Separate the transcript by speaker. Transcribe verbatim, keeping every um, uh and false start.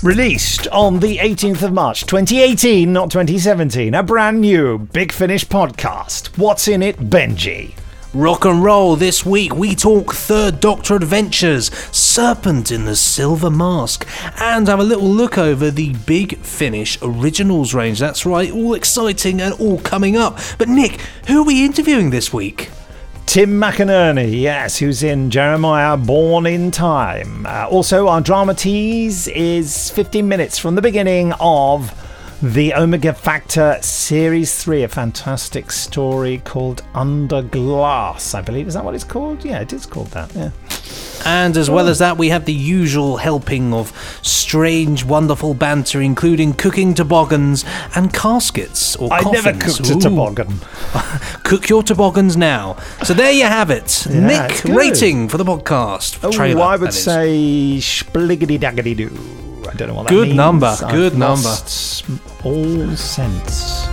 Speaker 1: Released on the eighteenth of March, twenty eighteen, not twenty seventeen. A brand new Big Finish podcast. What's in it, Benji?
Speaker 2: Rock and roll. This week we talk Third Doctor Adventures, Serpent in the Silver Mask, and have a little look over the Big Finish Originals range. That's right, all exciting and all coming up. But Nick, who are we interviewing this week?
Speaker 1: Tim McInerney, yes, who's in Jeremiah Born in Time. Uh, also, our drama tease is fifteen minutes from the beginning of the Omega Factor Series three, a fantastic story called Under Glass, I believe. Is that what it's called? Yeah, it is called that, yeah.
Speaker 2: And as well as that, we have the usual helping of strange, wonderful banter, including cooking toboggans and caskets or
Speaker 1: I
Speaker 2: coffins.
Speaker 1: never cooked a toboggan.
Speaker 2: Cook your toboggans now. So there you have it.
Speaker 1: Yeah,
Speaker 2: Nick, rating for the podcast.
Speaker 1: Oh,
Speaker 2: trailer,
Speaker 1: I would
Speaker 2: that is.
Speaker 1: say spliggity-daggity-doo. I don't know what that
Speaker 2: Good
Speaker 1: means.
Speaker 2: number,
Speaker 1: I've
Speaker 2: good number.
Speaker 1: lost all sense.